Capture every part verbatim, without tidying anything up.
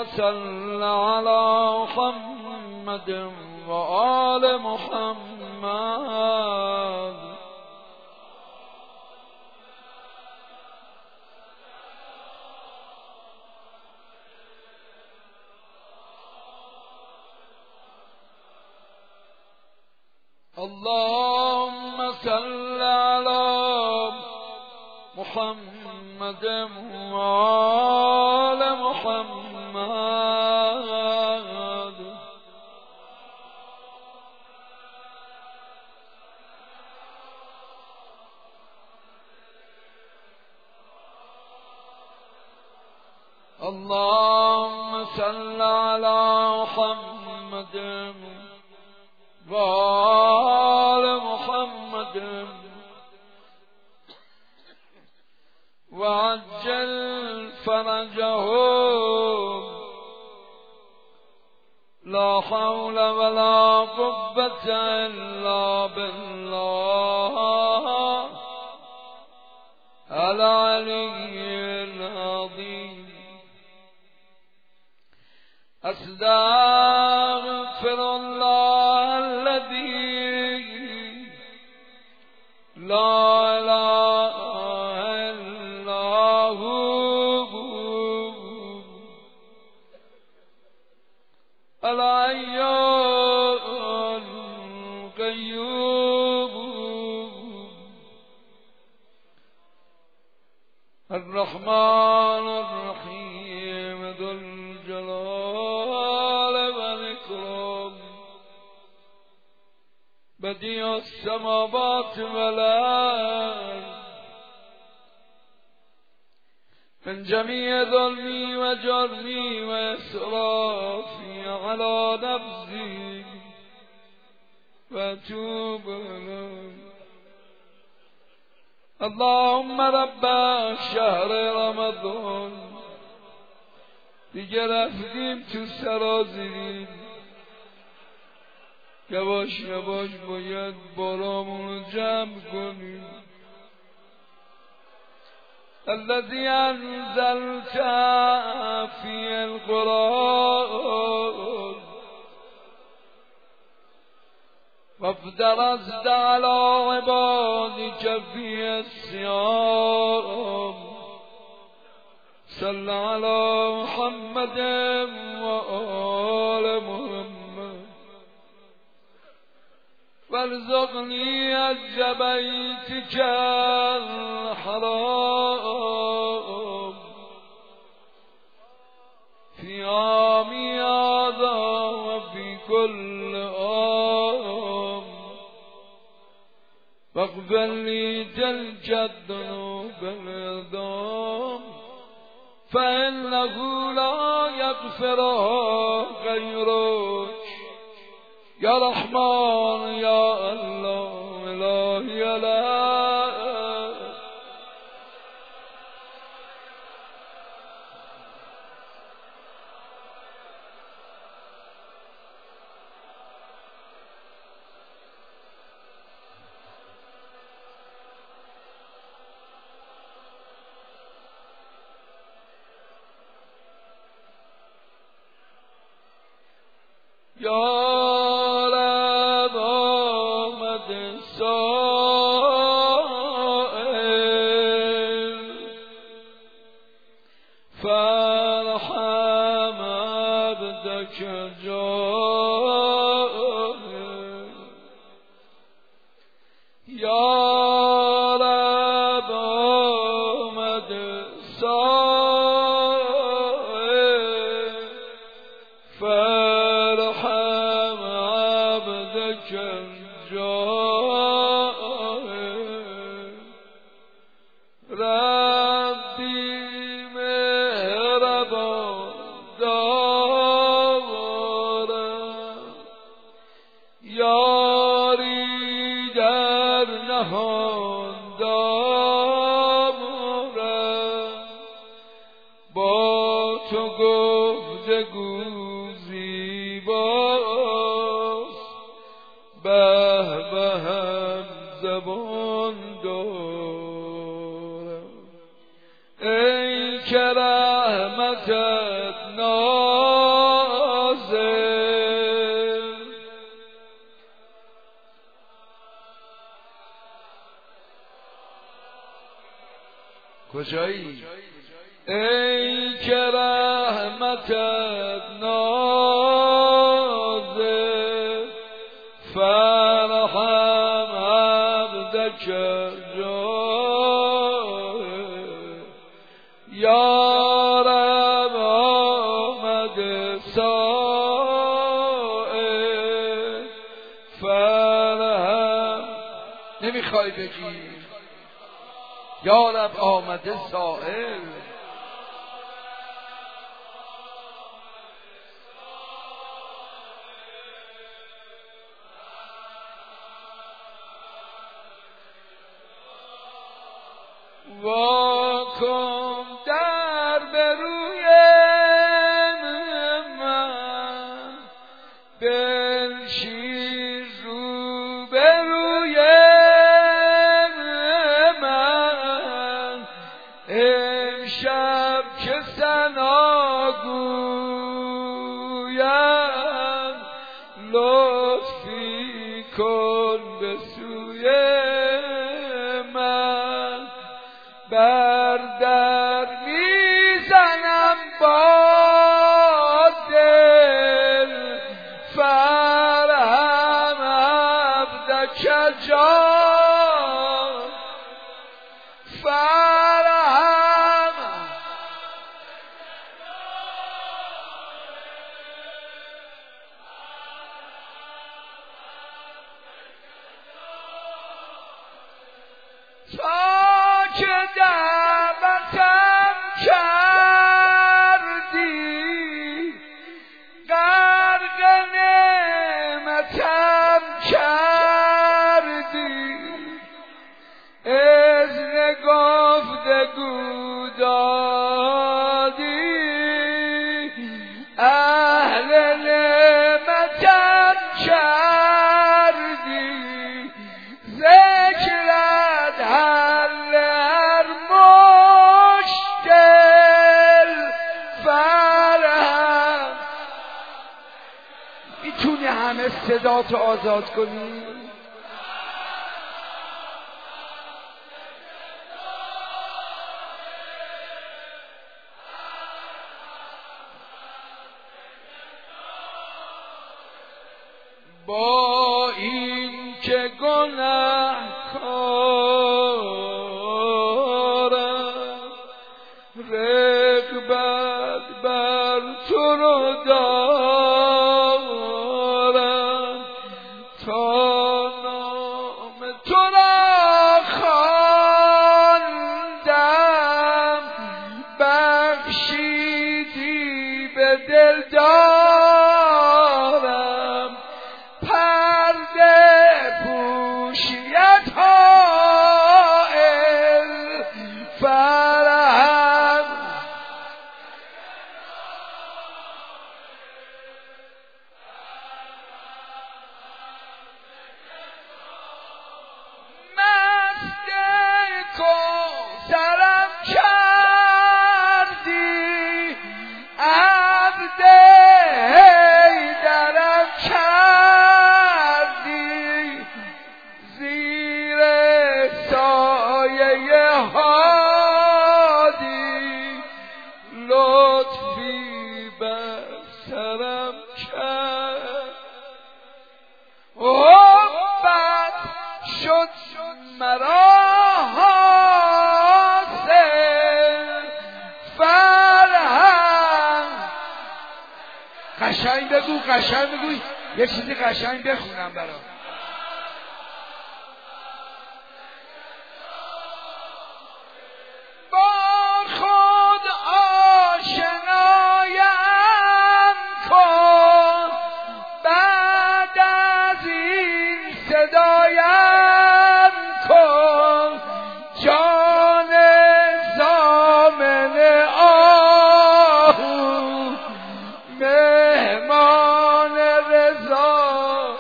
صل على محمد وآل محمد. اللهم صل على محمد وآل محمد. اللهم صل على محمد وآل محمد وعجل فرجهم. لا حول ولا قوة إلا بالله العلي العظيم. أستغفر الله الذي لا إله إلا هو الحي القيوم الرحمن الرحيم ذو الجلال والإكرام بديع السماوات والأرض. من جميع ظلمي وجرمي وإسرافي على نفسي وأتوب إليك. اللهم رب شهر رمضان، دیگه رفتیم تو سرازیریم، یواش یواش باید بارامون رو جمع کنیم. الذي انزلت في القرآن وافترضت على عبادك في الصيام. صل على محمد وآل محمد وارزقني حج بيتك الحرام في عامي هذا وفي كل عام، واغفر لي تلك الذنوب العظام فإنه لا يغفرها غيرك يا رحمن يا الله إلهي لا. يا رب آمد سائل فارحم عبدك جائل. يا رب آمد سائل فارحم عبدك الجائر. ربي مهربان دارم، یاری در نهان دارم، با تو گفتگو زیباست، به به هم زبان دارم. ای که رحمتت کجایی؟ ای که رحمتت نازه فرحم عبدک جاه یارب آمده سائل فرحم. نمیخوای بگی یارب آمده سائل؟ واکن در به روی من بنشین رو به روی من امشب که ثنا گویم لطفی کن به سوی من بر در میزنم با دل فرحم عبدک جان فرحم. تا که دعوتم کردی غرق نعمتم کردی اذن گفتگو دادی اهل نعمتم کردی ذکرت حل هر مشکل فرحم. میتونی همه صداتو آزاد کنی؟ با این که گنهکارم رغبت بر تو رو دارم تا نام تو را خواندم بخشیدی به دل دارم پرده پوشیت حائل فرحم. مست کوثرم کردی عبد حیدرم کردی زیر سایه هادی لطفی بر سرم کرد حبت شد مرا حاصل فرحم. قشنگ بگو قشنگ بگو یه چیزی قشنگ بخونم برام. با خود آشنایم کن بعد از این صدایم کن جان ضامن آهو مهمان رضا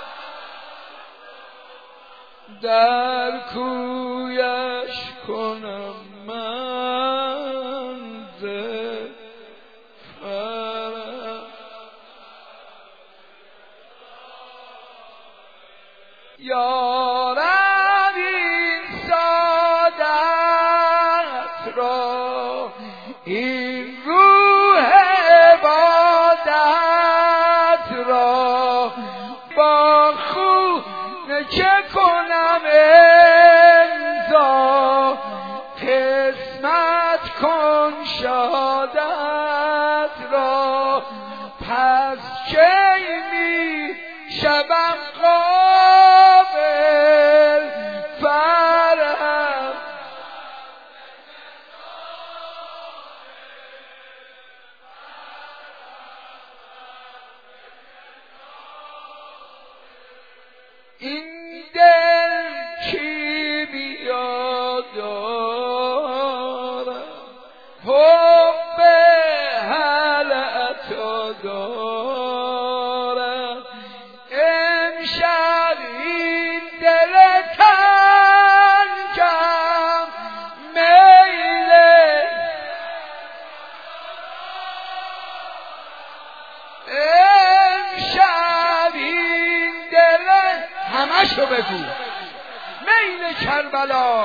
در کویش کنم منزل فرح. یارب این سعادت این دل کیمیا دارد حب حلعتا دارد امشب این دل تنگم میل امشب این دل همشو بگو میل کربلا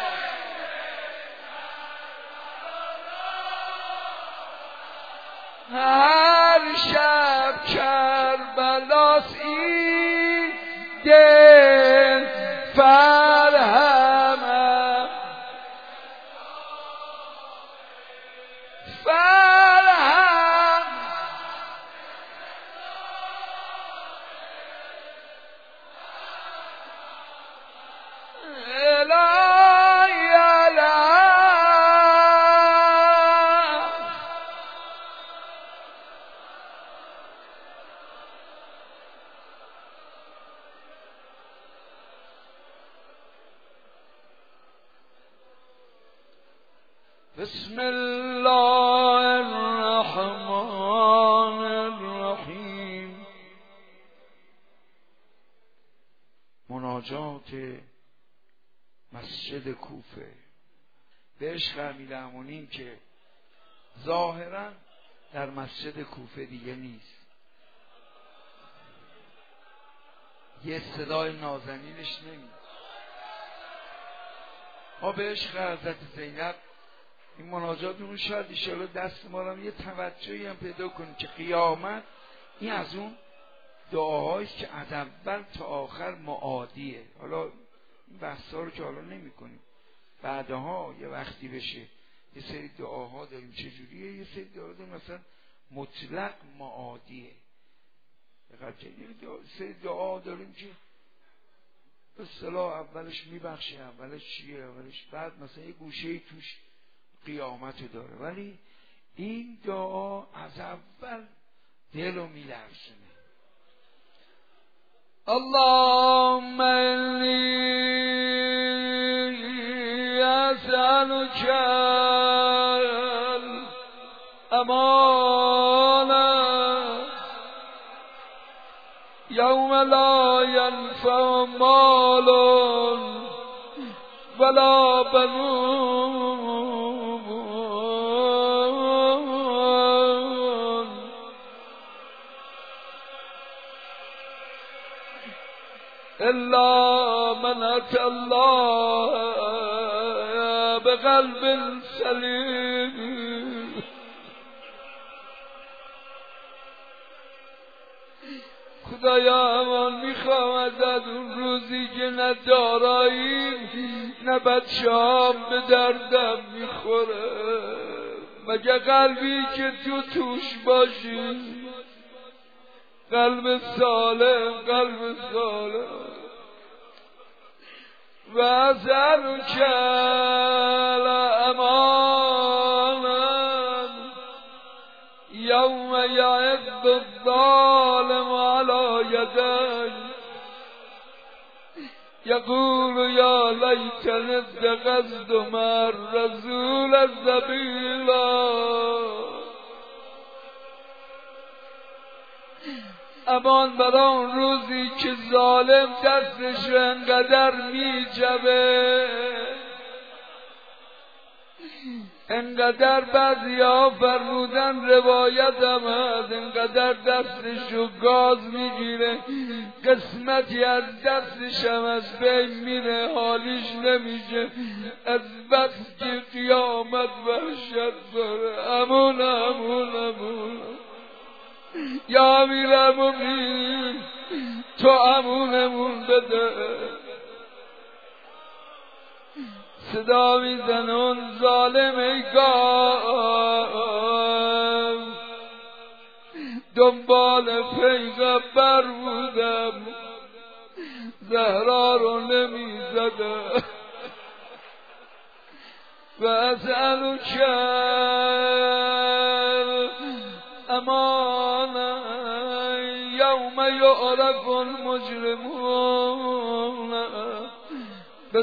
هر شب کربلاس این دل فرهمم فرهم الهی الهی بسم الله الرحمن الرحیم. مناجات مسجد کوفه به عشق امیرالمومنین که ظاهرا در مسجد کوفه دیگه نیست. یه صدای نازنینش نمید. ما به عشق حضرت زینب این مناجاتمون شاید انشاءالله دست ما رو یه توجهی هم پیدا کنیم که قیامت این از اون دعاهاییست که از اول تا آخر معادیه. حالا این بحثا رو که حالا نمی کنیم، بعدها یه وقتی بشه یه سری دعاها داریم چجوریه، یه سری دعا داریم مثلا مطلق معادیه. یه سری دعا داریم که به اصطلاح اولش میبخشه، اولش چیه، اولش بعد مثلا یه گوشه توش قیامتو داره، ولی این دعا از اول دلو میلرزونه. اللهم انی اسألک الامانة یوم لا ینفع مال ولا بنون الا من اتى الله بقلب سلیم. خدایا امان میخوام ازت اون روزی که نه داراییم نه بچه‌ام به دردم میخوره، مگه قلبی که تو توش باشی، قلب سالم، قلب سالم. و اسألک الامانة یوم یعض الظالم علی یدی یقول یا لیتنی اتخذت مع الرسول سبیلا. امان برای اون روزی که ظالم دستش رو انقدر می جبه، انقدر بعضی ها فرمودن روایت هم هست، انقدر دستش رو گاز میگیره قسمتی از دستش هم از بین میره، حالیش نمیشه، از بس که قیامت وحشت داره. امون امون امون یا امیرالمومنین تو امونمون بده. صدا میزن اون ظالم ای گام دنبال پیغمبر بودم زهرا رو نمیزده. و اسألک الامانة یوم یعرف المجرمون به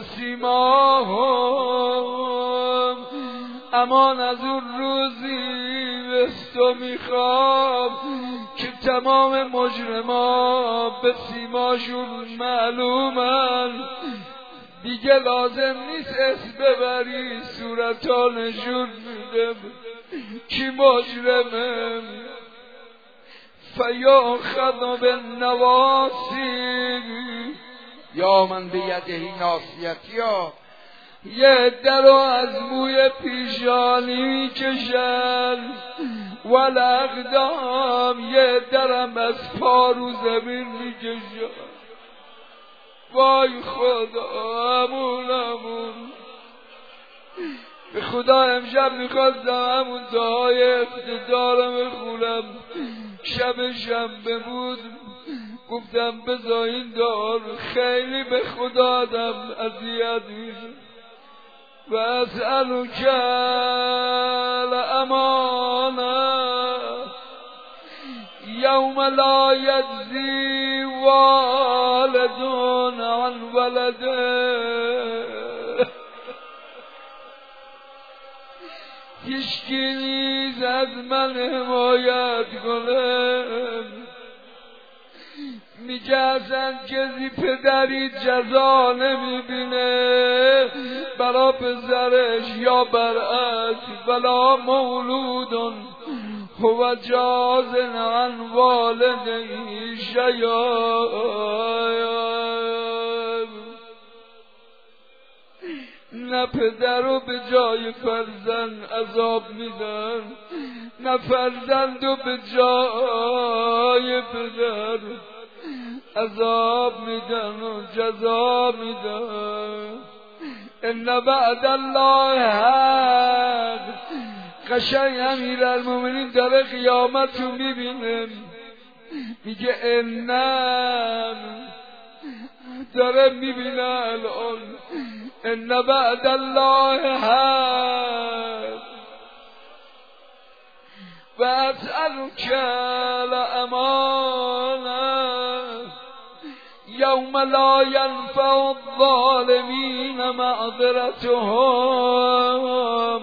سیماهم، امان از اون روزی بست و میخوام که تمام مجرما به سیماشون معلومن، دیگه لازم نیست اسم ببری صورتا نشون میدم کی مجرمه. فیاخذ بالنواصی، یا من بیدهی ناصیتی ها، یه در از موی پیشانی کشن، والاقدام یه درم از پارو زمین میکشن. وای خدا امون امون. به خدا امشب میخواستم همون دعای افتدارم بخونم، شب شنبه بود، گفتم بذار این دعا رو، خیلی به خدا آدم اذیت میشه. و اسألک الامانه یوم لا یجزی والد عن ولده، هیچکی نیز از من حمایت کنه. میگه اصلا کسی پدری جزا نمیبینه برا پسرش، یا برعکس ولا مولودون هو جازن عن والده شیئا. نه پدر رو به جای فرزند عذاب میدن، نه فرزند رو به جای پدر عذاب میدن و جزا میدن. ان بعد الله حق. قشنگ امیرالمومنین داره قیامت رو میبینه، میگه انم داره میبینه الان، ان بعد الله حق و اسألک الامانه یوم لا ینفع الظالمین معذرتهم.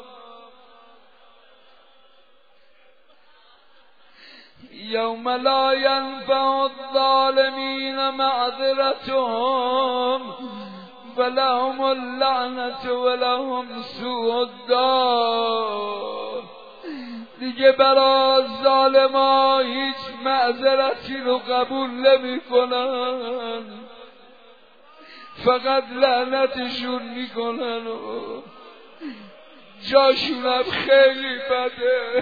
یوم لا ینفع الظالمین معذرتهم ولهم اللعنة ولهم سوء الدار. دیگه برای ظالما هیچ معذرتی رو قبول نمی کنن، فقط لعنتشون می کنن و جاشون هم خیلی بده.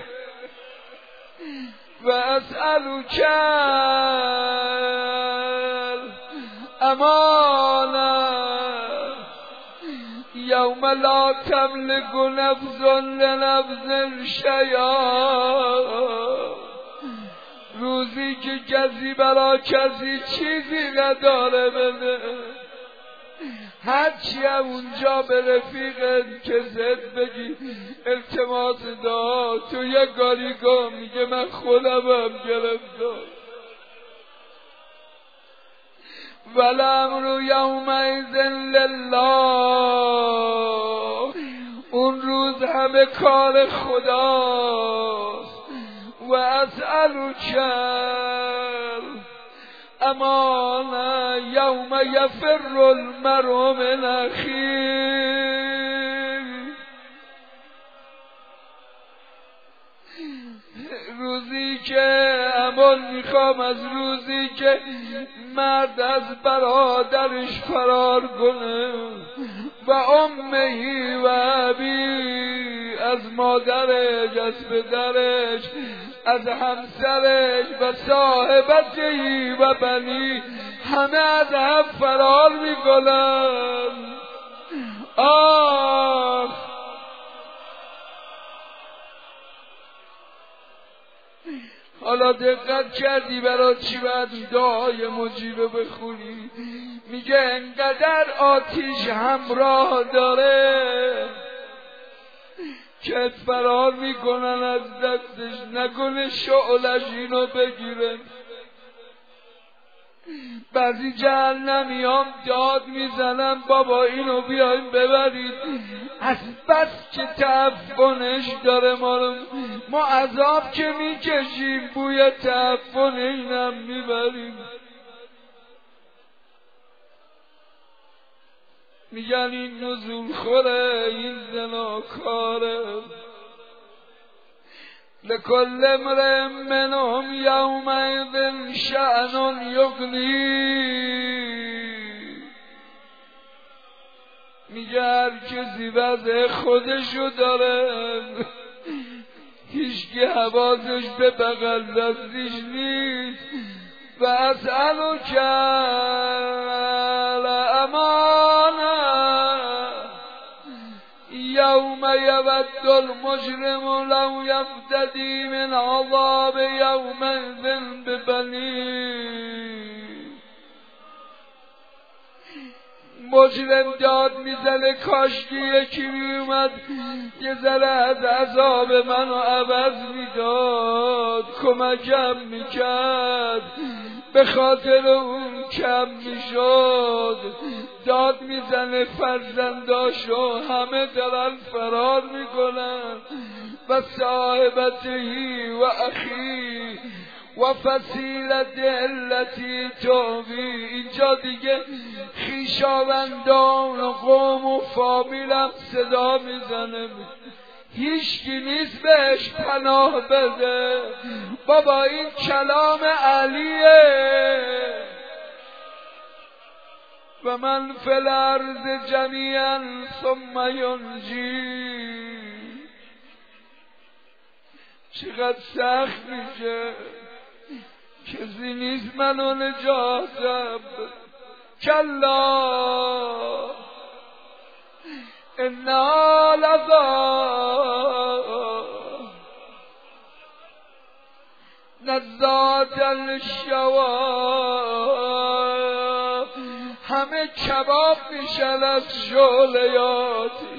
و اسألک الامانه یوم لا تملک نفس لنفس شیئا. روزی که کسی برا کسی چیزی نداره بده، هرچی هم اونجا به رفیقت که زد بگی التماس دار، تو یک کاری کن، میگه من خودم هم گرفتم. والامر یومئذ لله. اون روز همه کار خداست. و اسألک الامانه یوم یفر المرء من اخیه. روزی که امان میخوام از روزی که مرد از برادرش فرار کنه، و امهی و ابی از مادرش، از پدرش، از همسرش و صاحبتی و بنی، همه از هم فرار میکنن. آه حالا دقت کردی برای چی باید دعای مجیبه بخونی؟ میگه انقدر آتیش همراه داره که فرار میکنن از دستش، نکنه شعلش اینو بگیره. بعضی جهنمیام داد میزنم بابا اینو بیایم ببرید، از بس که تعفنش داره ما رو، ما عذاب که میکشیم بوی تعفن اینم میبریم. میگن این نزول خوره، این زناکاره. لکل امرئ منهم یومئذ شأن یغنیه. میگه هر کسی وضع خودشو داره، هیچکی حواسش به بغل دستیش نیست. و اسألک الامانه یوم یود المجرم لو یفتدی من عذاب یومئذ ببنیه. مجرم داد میزنه کاشکی یکی میومد یه ذره از عذاب منو عوض میداد، کمکم میکرد، به خاطر اون کم میشد. داد میزنه فرزنداشو همه دارن فرار میکنن. و صاحبتهی و اخی و فصیلت التی تاوی. اینجا دیگه خویشاوندان و قوم و فامیلم صدا میزنه، هیچکی نیست بهش پناه بده. بابا این کلام علیه. و من فی الارض جمیعا ثم ینجی. چقدر سخت میشه، کسی نیست منو نجاتم. کلا انا لظا نزاعة للشوا. همه کباب میشن از شعله‌یاتی.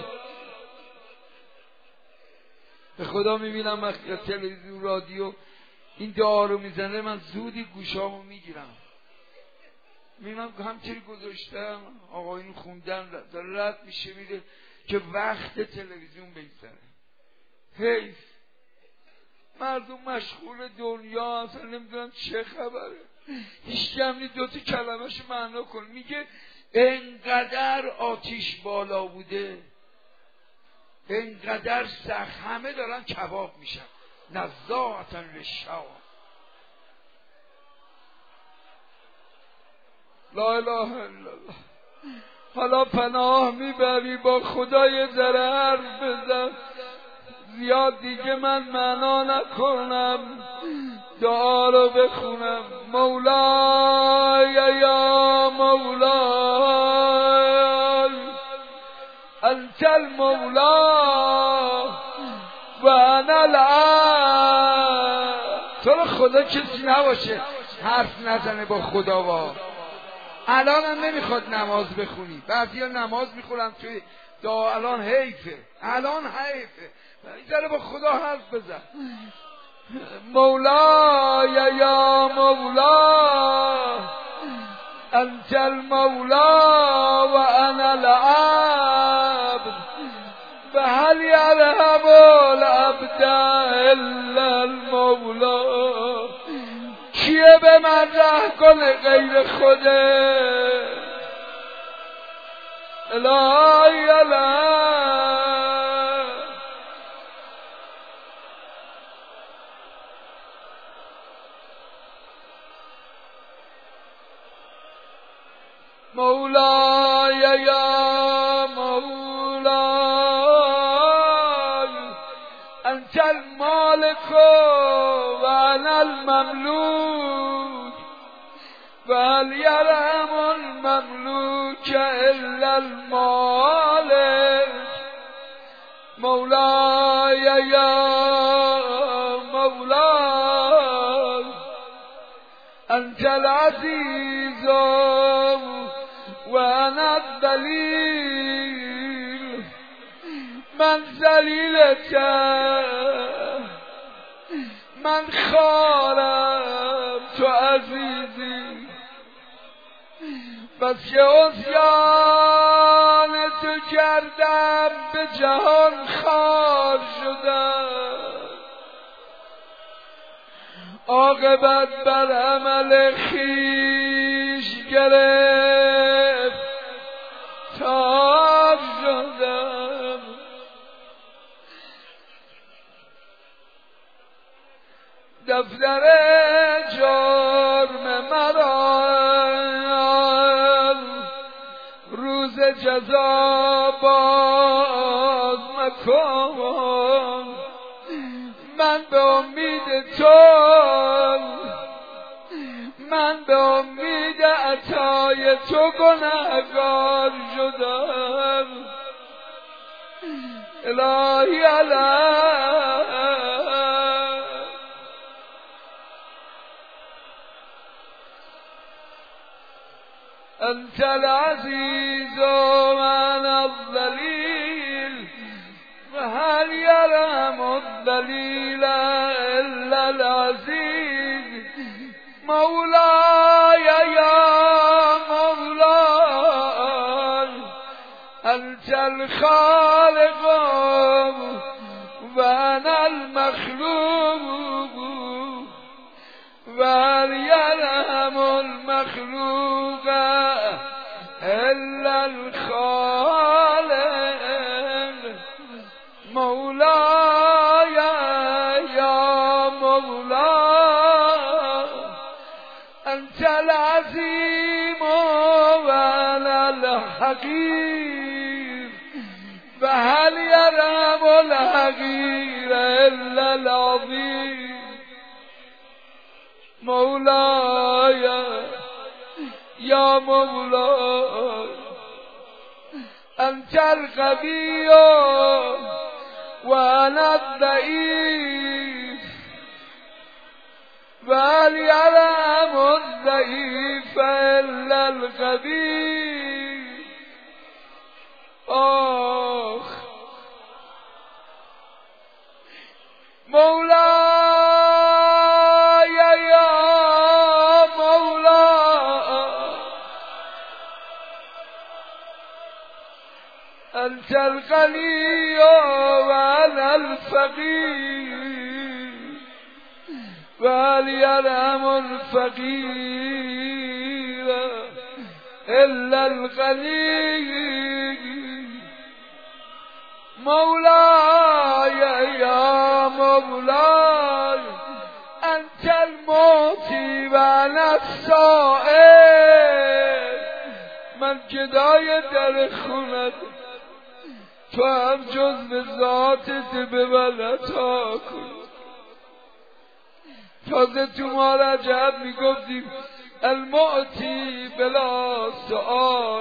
به خدا میبینم وقتی تلویزیون رادیو این دعا رو میزنه من زودی گوشامو میگیرم، میبینم همچنین گذاشتم آقایون خوندن داره رد میشه میره که وقت تلویزیون بگذره. حیف، مردم مشغول دنیا اصلا نمیدونم چه خبره. هیچ کمی دوتا کلمه‌شو معنا کن. میگه انقدر آتیش بالا بوده، انقدر سخت، همه دارن کباب میشن. نزاعة للشوا. لا اله الا الله. حالا پناه میبری با خدا یه ذره حرف بزن، زیاد دیگه من معنا نکنم، دعا رو بخونم. مولای یا مولای انت المولا و انا العبد. تو رو خدا کسی نباشه حرف نزنه با خدا. وا الان هم نمیخواد نماز بخونی، بعضی ها نماز میخونن توی دعا. الان حیفه، الان حیفه، ذره با خدا حرف بزن. مولای یا مولا انت المولا و انا العبد و هل یرحم العبد الا المولا. کیه به من ره کنه غیر خوده؟ الهی الهی. مولای یا مولای انت المالک و انا المملوک و هل یرحم المملوک الا المالک. مولای یا مولای انت العزیز و انا الذلیل. من ذلیلتم، من خارم، تو عزیزی. بس که عصیان تو کردم به جهان خوار شدم، عاقبت بر عمل خویش گرفت تار شدم. دفتر جرم مرا روز جزا باز مکن، من به امید تو من به امید عطای تو گناهکار شدم. الهی علی انت العزیز و من الذلیل و هل یرحم الذلیل الا العزیز. مولاي یا مولاي انت الخالق و انا المخلوق و هل یرحم المخلوق الا الخالق. مولاي یا مولاي انت العظیم و انا الحقیر و هل یرحم الحقیر الا العظیم. مولاي یا مولاي انت القوی و انا الضعیف و هل یرحم الضعیف الا القوی. آخ مولاي یا مولاي انت الغنی و انا الفقیر و هل یرحم الفقیر الا الغنی. مولاي یا مولاي انت المعطی و انا السائل. من گدای در خونت، تو هم جز به ذاتت به من عطا کن. تازه تو ما رجب میگفتیم المعطی بلا سؤال.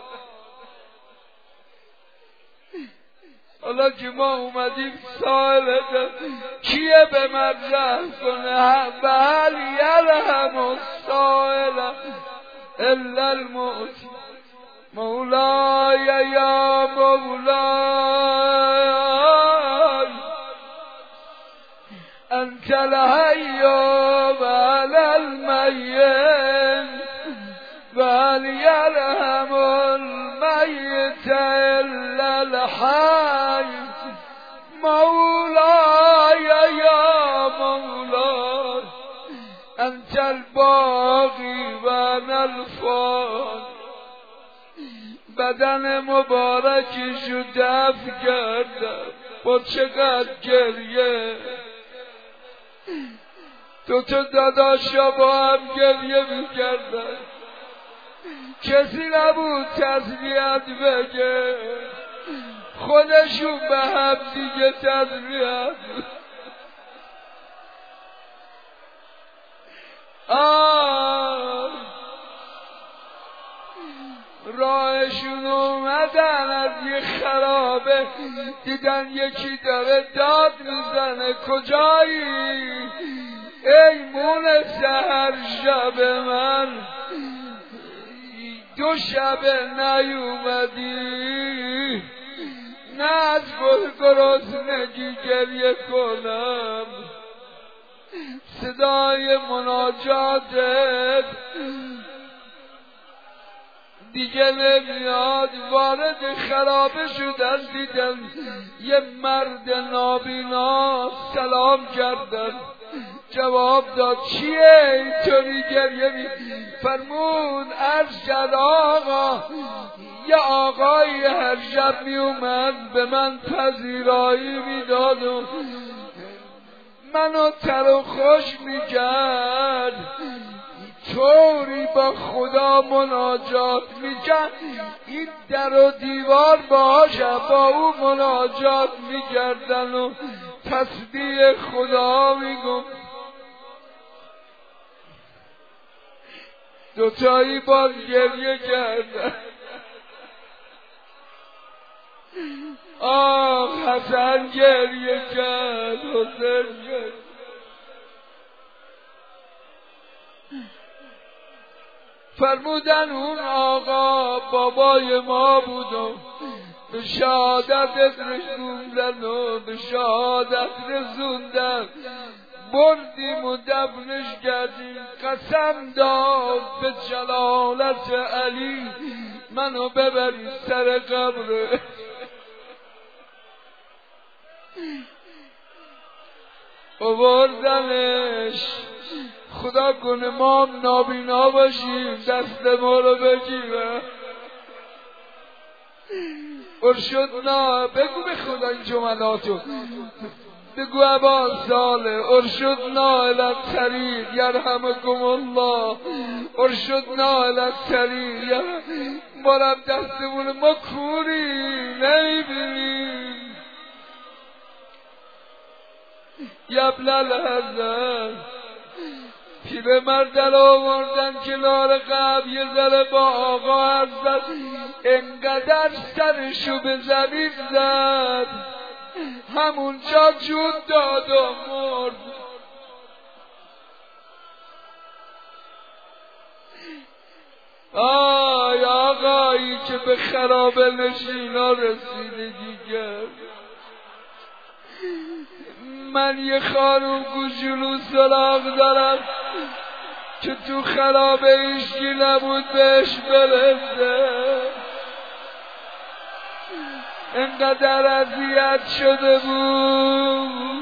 حالا که ما اومدیم سائل کیه به من رحم کنه؟ و هل یرحم السائل الا المعطی. مولاي یا مولاي انت الحي و انا المیت و هل یرحم المیت الا الحی. مولاي یا مولاي انت الباقی و انا الفانی. بدن مبارکشو دفن کردم با چقدر گریه، دو تا داداشا با هم گریه میکردن، کسی نبود تسلیت بگه، خودشون به هم دیگه تسلیت. آه راهشون اومدن از یه خرابه، دیدن یکی داره داد میزنه کجایی؟ ای مون سحر شب من، دو شب نیومدی، نه از گرسنگی گریه کنم، صدای مناجاتت دیگه نمیاد. وارد خرابه شدن، دیدن یه مرد نابینا سلام کردن. جواب داد چیه اینطوری گریه می؟ فرمود عرض کرد آقا یه آقایی هر شب می اومد به من پذیرایی میداد و منو تر و خوش میکرد، طوری با خدا مناجات میکرد، این در و دیوار باهاش با او مناجات میکردن و تسبیح خدا میگم. دوتایی باز گریه کردن. آه حسن گریه کرد، حسین گریه. فرمودن اون آقا بابای ما بود و به شهادت رسوندن و به شهادت رسوندن. بردیم و دفنش کردیم. قسم داد به جلالت علی منو ببری سر قبر. آوردنش. خدا کنه ما هم نابینا باشیم دست ما رو بگیره. ارشد نه بگو به خدا این جملاتو بگو ابا ساله. ارشد نه الالطریق یرحمکم الله. ارشد نه الالطریق. ما رب دستمون ما کوری نمیبینیم. یبل الحزن پیر مردل آوردن کنار قبر. یه ذره با آقا حرف زد، انقدر سرشو به زمین زد همونجا جون داد و مرد. آی آقایی که به خرابه نشینا رسیدگی کرد. من یه خانوم گوشلو سراغ دارم که تو خرابه ایشکی نبود بهش برسه. انقدر اذیت شده بود.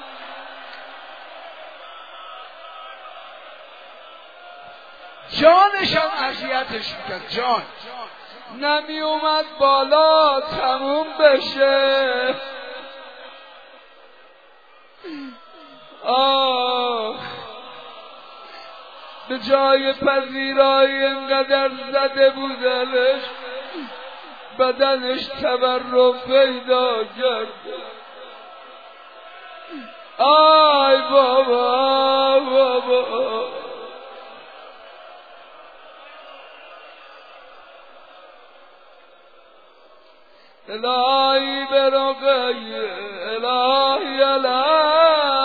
جانشان اذیتش میکرد. جان نمی اومد بالا تموم بشه. آه به جای پذیرایی انقدر زده بودنش بدنش تورم پیدا کرد. آی بابا بابا الهی برقی الهی الهی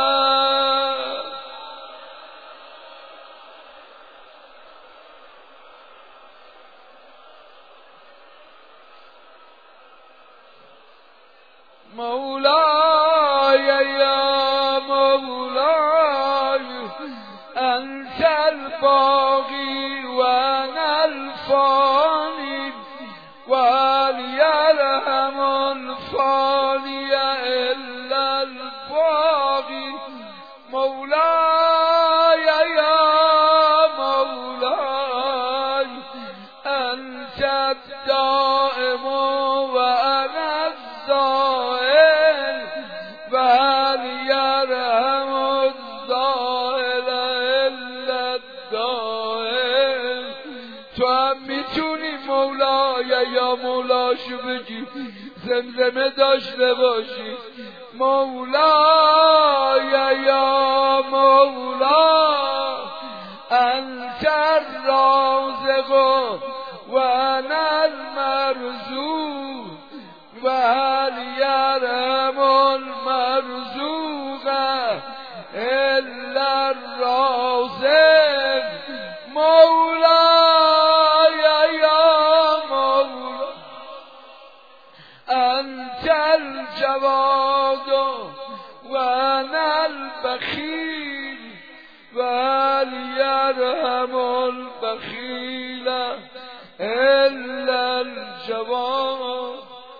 مولاي يا مولاي أنت الباغي وأنا الفاني وهل يرحم الفاني إلا الباغي. مولاي يا مولاي أنت الدائم وأنا الزائل وهل يرحم الزائل إلا الدائل. تو هم میتونی مولای یا مولاشو بگی زمزمه داشته باشی. مولای یا مولا انت الرازق و انا المرزوق و هل یرحم المرزوق الا الرازق. مولای یا مولا انت الجواد و انا البخیل و هل یرحم البخیل جوان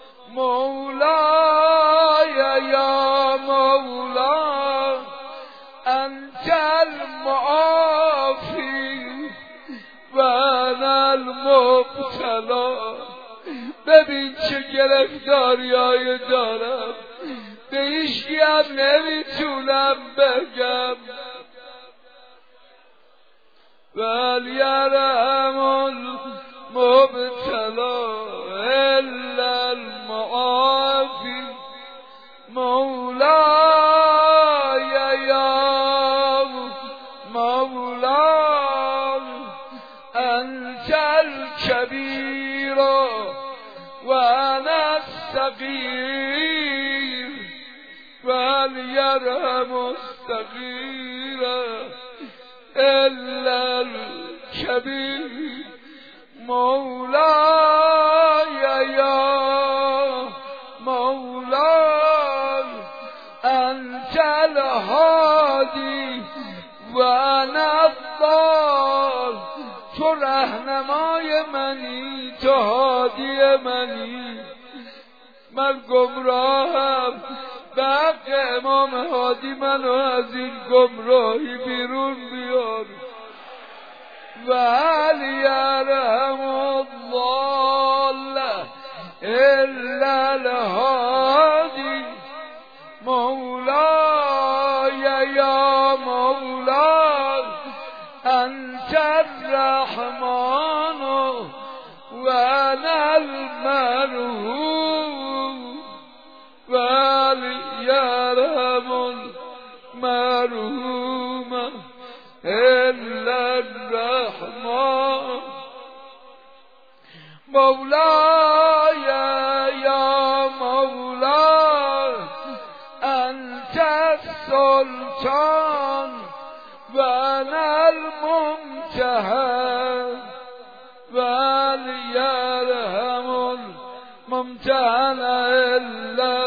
مولاي يا مولاي أنت المعافي وأنا المبتلا. ببین چه گرفتاریایی دارم، به هیچکی هم نمیتونم بگم. ولیرحم المبتلا الا المعافی مولاي یا مولاي انت الكبیر وانا الصغير وليرحم الصغير الا الكبير مولاي يا مولاي انت الهادي وانا الضال. تو رهنمای منی، تو هادی منی، من گمراهم. به حق امام هادی منو از این گمراهی بیرون بیار. و هل یرحم الضال الا الهادی مولاي یا مولاي انت الرحمن وانا المرحوم وليرحم المرحوم الا الرحمن مولاي يا مولاي انت السلطان وانا الممتحن وليرحم الممتحن الا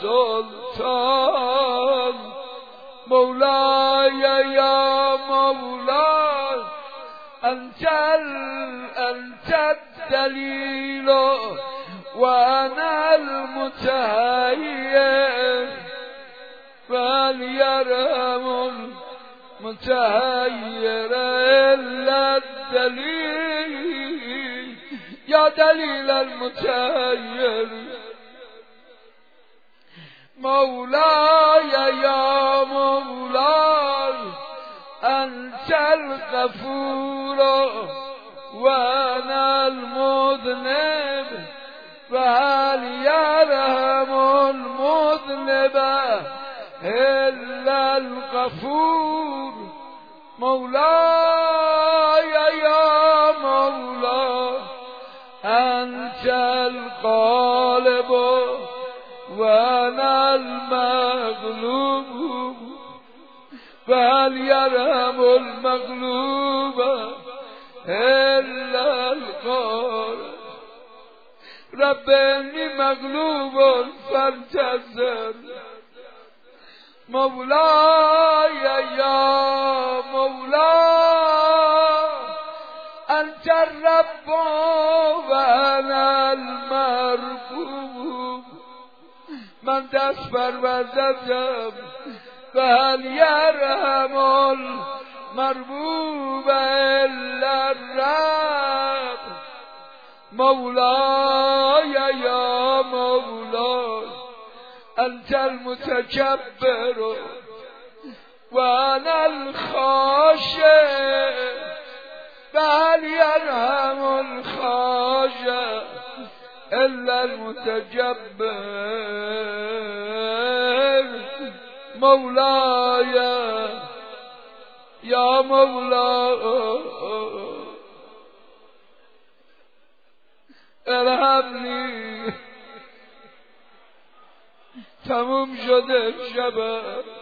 السلطان مولاي يا مولاي انت انت الدليل وانا المتهيئ فليرحم المتهيئ الا الدليل يا دليل المتهيئ مولاي يا مولاي انت الغفور وانا المذنب فهل يرحم المذنب الا الغفور مولاي يا مولاي انت الغالب وانا المغلوب فهل يرحم المغلوب الا الغالب رب اني مغلوب فانتصر مولاي يا مولاي انت الرب وانا المربوب من دست پروردم فهل يرحم المربوب الا الرب مولاي يا مولاي انت المتكبر وانا الخاشع فهل يرحم الخاشع الا المتكبر مولاي يا مولاي ارحمني تموم شده شبه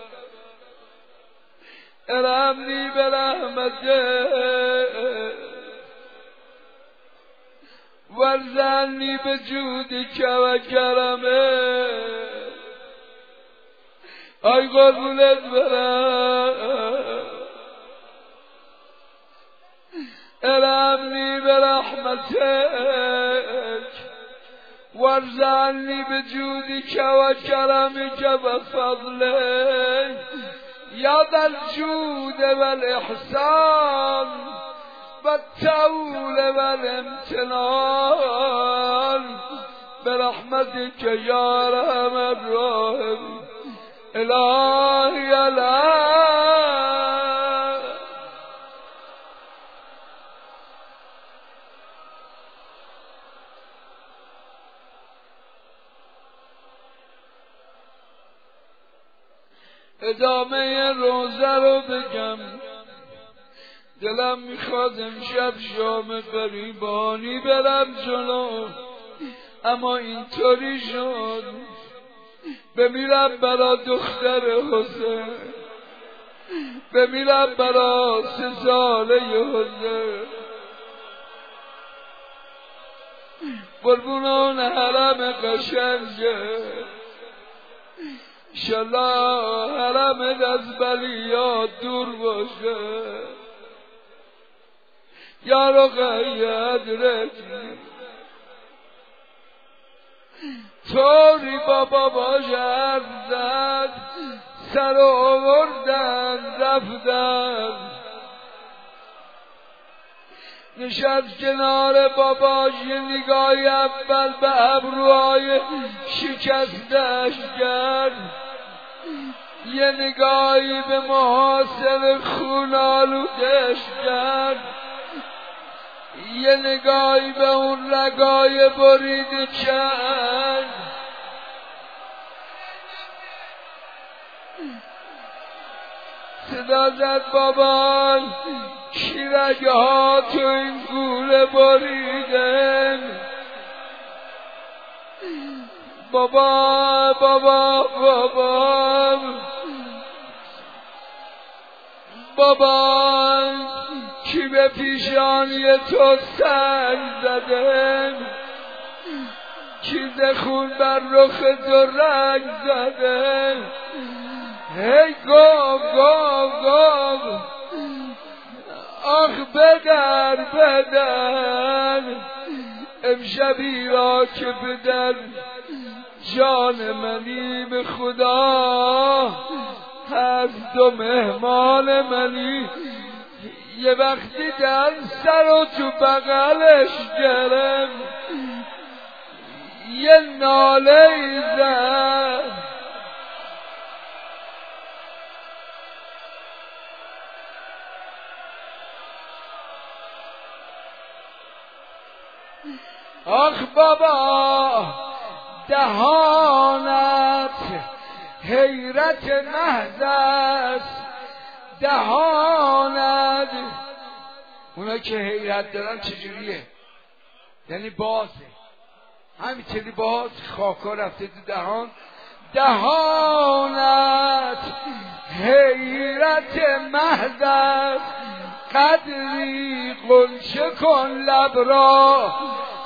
ارحمني برحمته وارزقني بجودك وكرمه ای قربونت برم ارحمني برحمتك وارزقني بجودك وكرمك وفضلك يا ذا الجود والإحسان والطول والامتنان برحمتك يا ارحم الراحمين الهی الهی. ادامه روزه رو بگم، دلم میخواد امشب شام غریبانی برم جلو، اما اینطوری شد بمیرم برا دختر حسین، بمیرم برا سه ساله حسین، قربون اون حرم قشنگه، انشالله حرمت از بلیات دور باشه. یا رقیه ادرکی طوری با باباش حرف زد، سر آوردن رفتن، نشست کنار باباش، یه نگاهی اول به ابروهای شکستش کرد، یه نگاهی به محاسن خون آلودش کرد، یه نگاهی به اون رگای بریده کرد. صدا زد بابا کی رگه ها تو این گوله بریدن؟ بابا بابا بابا بابا کی به پیشانی تو سنگ زده؟ کی زخون بر رخ تو رنگ زده؟ هی گو گو گو آخ بدر بدر امشبی را که بدر جان منی به خدا هست و مهمان منی. یه وقتی در سر و تو بغلش گرم یه ناله ای زد، آخ بابا دهانت حیرت محض است، دهانت. اونا که حیرت دارن چجوریه؟ یعنی بازه، همینطوری باز خاکا رفته تو دهان. دهانت حیرت محض است، قدری غنچه کن لب را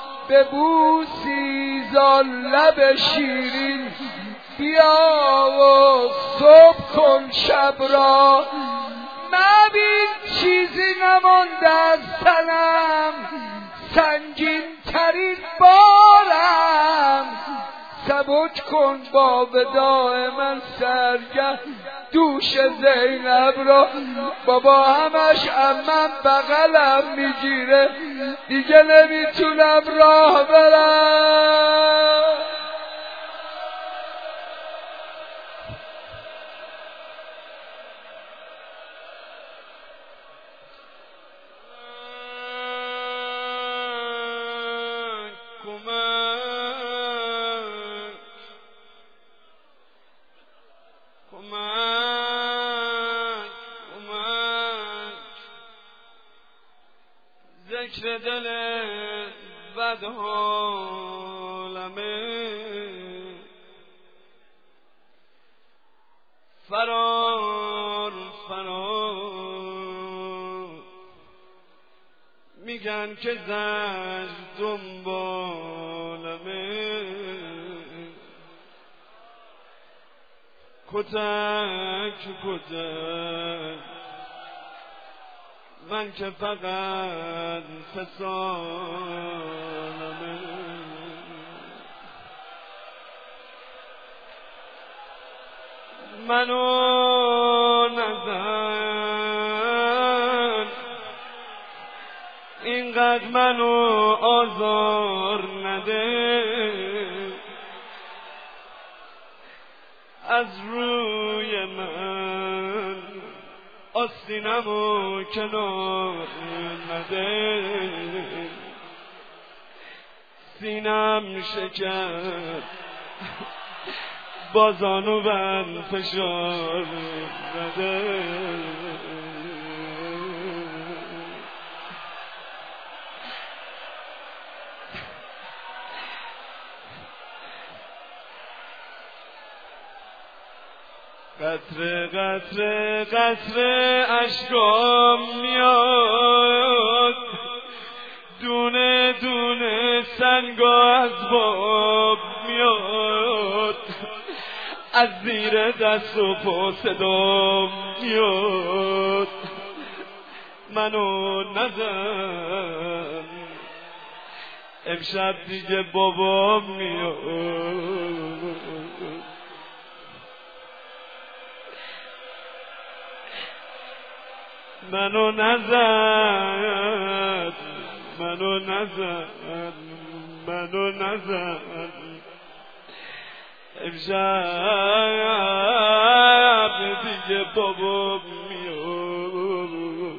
ببوسی زان لب شیرین، بیا و صبح کن شب را مبین چیزی نمانده از تنم، سنگین ترین بارم سبک کن با وداع من سرگه دوش زینب را. بابا همش امم بغلم میگیره دیگه نمیتونم راه برم. ذکر دل بد حالمه فرار فرار میگن که زج دنبالمه، کتک کتک من که فقط فسانمه. منو نزن، اینقدر منو آزار نده، از روی من آستینمو کنار نده، سینم شکر بازانو بند فشار نده. قطره قطره قطره اشکام میاد، دونه دونه سنگا از باب میاد، از زیر دست و پا صدام میاد. منو نزن، امشب دیگه بابام میاد. منو نزن، منو نزن، منو نزن، امشب دیگه بابا میاد.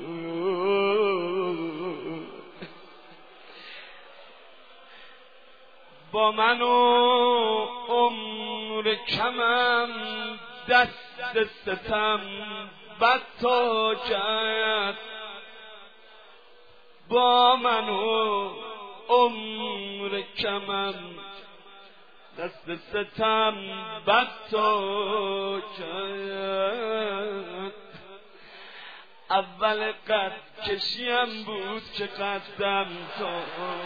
با منو عمر کمم دست ستم بد تا کرد، با منو عمر کمم دست ستم بد تا کرد. اول قد کشیم بود که قدم تا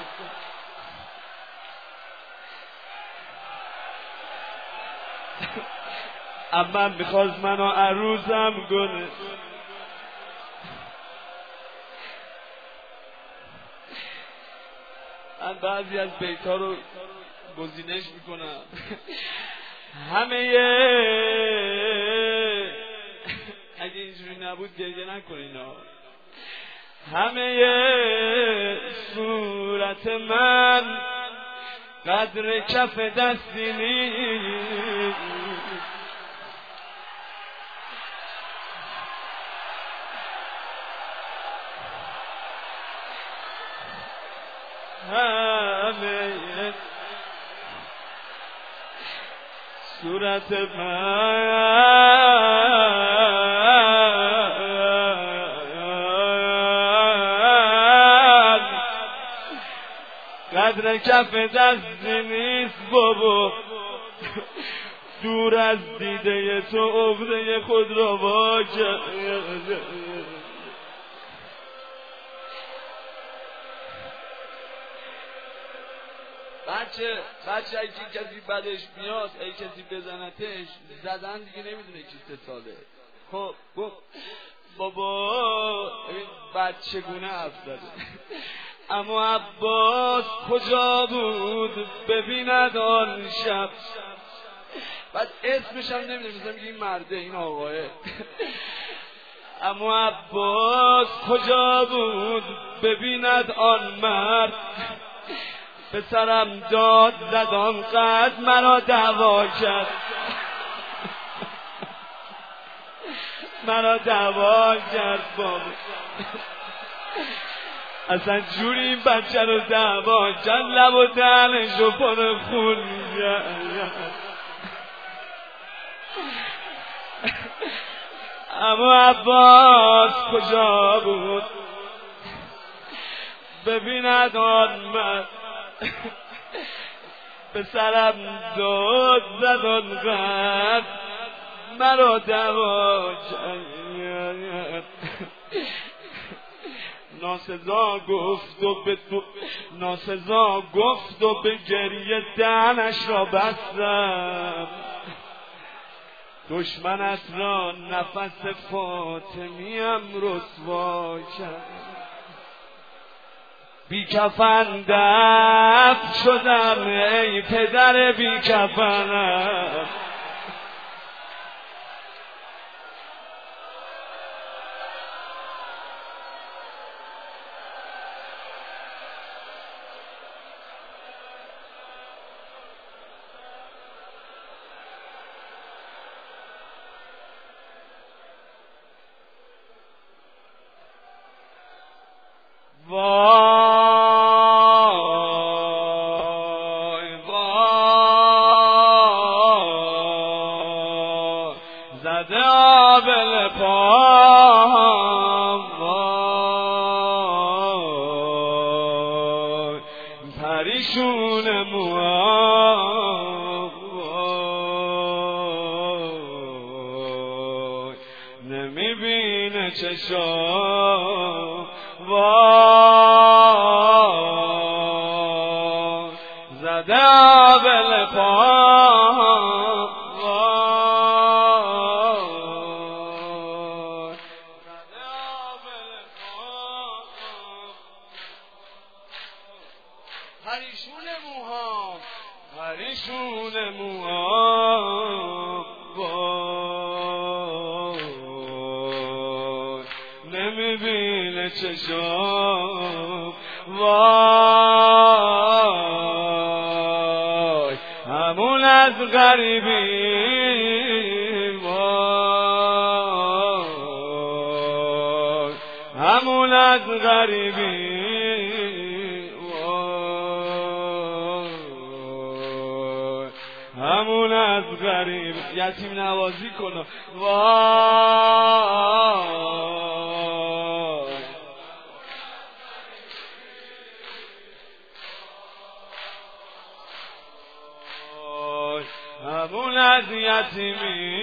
اما میخواست منو عروسم کنه. من بعضی از بیت‌ها رو گزینش میکنم. همه اگه اینجوری نبود گریه نکنین. همه صورت من قدر کف دستی نیست، همه صورت من قدر کف دستی نیست بابا. دور از دیده تو عقده خود را وا کرده. بچه بچه اگه کسی بدش میاد، اگه کسی بزنتش، زدن دیگه نمیدونه کی سه ساله. خب خب بابا این بچه گونه حرف زده. اما عباس کجا بود ببیند آن شب، بعد اسمش هم نمیدونه، مثلا میگه این مرده، این آقاه. اما عباس کجا بود ببیند آن مرد، پسرم داد زد آنقدر مرا دعوا کرد، مرا دعوا کرد بابا. اصلا جوری این بچه رو دعوا کرد، لب و دهنش رو پر خون کرد. اما عباس کجا بود ببیند آن مرد، پسرم داد زد آنقدر مرا دعوا کرد. ناسزا گفت و به تو ناسزا گفت و به گریه دهنش را بستم، دشمنت را نفس فاطمیم رسوا کرد. بی کفن دفن شدم ای پدر بی کفنم، وای وای زده آبل پام وای پریشون موام وای نمیبینه چشام وای زده آبل پام وای زده آبل پام پریشون موهام پریشون موهام وای نمیبینه چشام وای همون از غریبی وای همون از غریبی وای همون از غریب یتیم نوازی کنه وای همون از یتیمی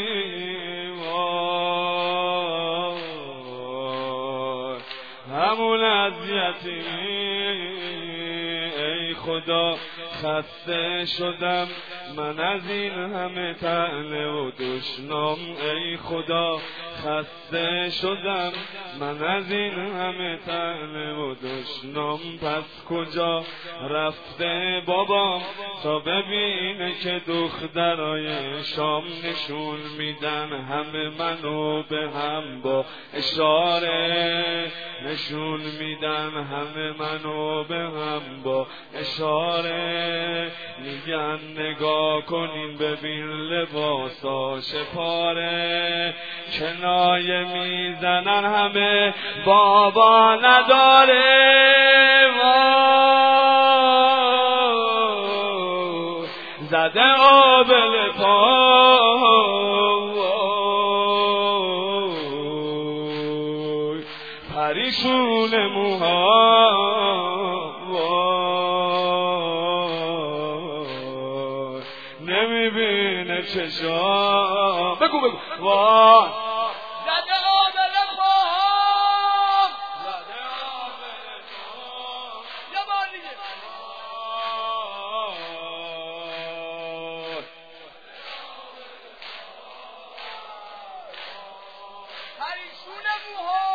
وای همون از یتیمی ای خدا خسته شدم من از این همه طعنه و دشنام ای خدا خسته شدم من از این همه طعنه و دشنام پس کجا رفته بابام تا ببینه که دخترای شام نشون میدن همه منو به هم با اشاره نشون میدن همه منو به هم با اشاره میگن نگاه کنین ببین لباساش پاره کنایه میزنن همه بابا نداره زده آبل پای پریشون موها نمیبینه چشام بگو بگو وای زده آبل پام زده آبل پام یه بار دیگه پریشون موها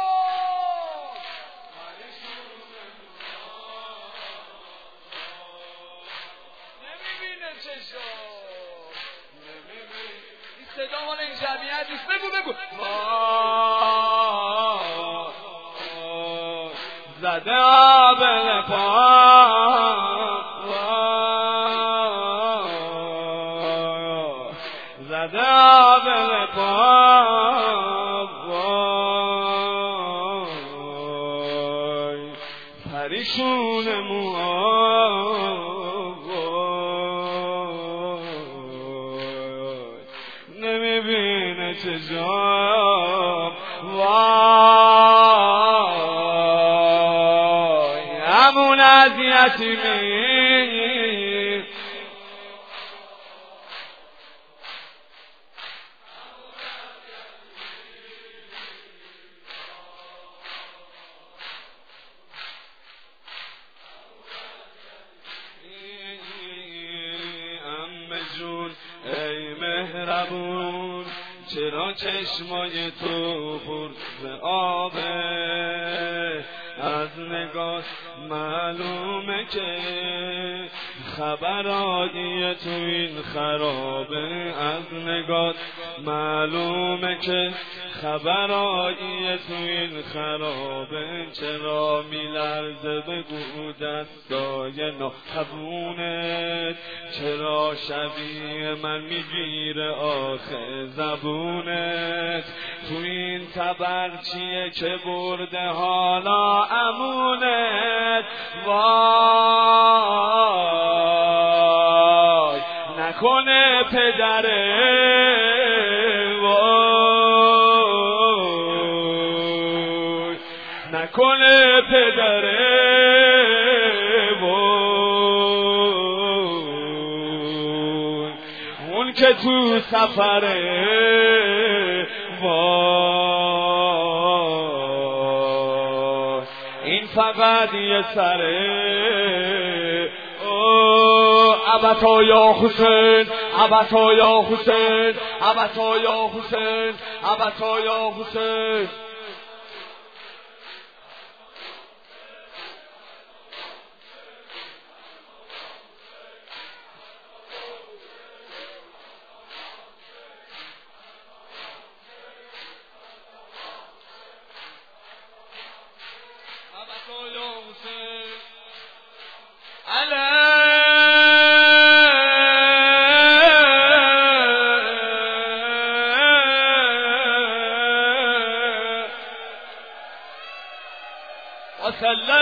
نمیبینه چشام صدا مال این جمعیت نیست بگو بگو زده آبل پام زده آبل پام پریشون موام نمیبینه چشام وای همون از یتیمی عمه جون ای مهربون چرا چشمای تو پر ز آبه از نگاه معلومه که خبرایی تو این خرابه از نگاه معلومه که خبرایی تو این خرابه چرا میلرزه بگو دستای ناخبونت چرا شبیه من میگیره آخه زبونت تو این تبرچیه که برده حالا امونت وای نکنه پدره وای نکنه پدره وای اون که تو سفره وای این فقط یه سره ابتا یا حسین ابتا یا حسین ابتا یا حسین ابتا یا حسین وصلى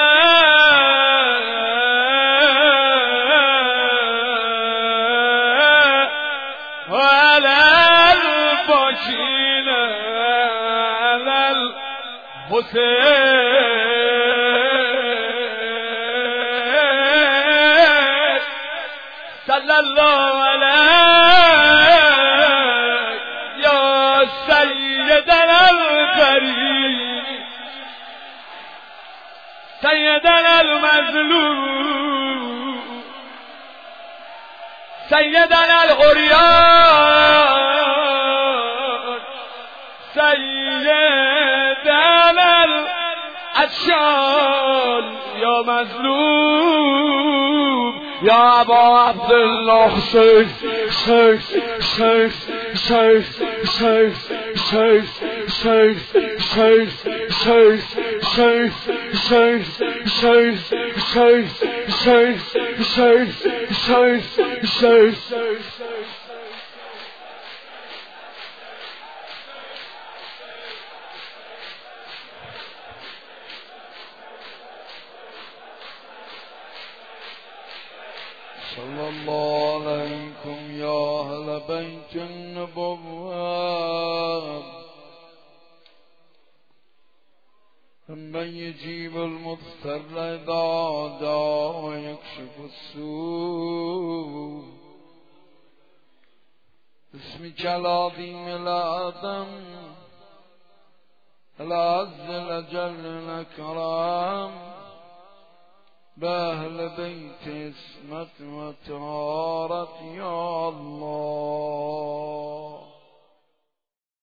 الله على الباكين على الحسين صلى الله عليك يا سيدنا الكريم سيدنا المظلوم سيدنا العريان سيدنا الأشال يا مظلوم يا أبا عبد الله شيخ شيخ شيخ شيخ شيخ شيخ شيخ شيخ شيخ شيخ شيخ شيخ شيخ شيخ شيخ شيخ شيخ صلى الله عليكم يا أهل بيت النبوة من يجيب المضطر إذا دعا ويكشف السوء باسمك العظيم الأعظم العز الأجل الأكرم بأهل بيت اسمت وطهارت يا الله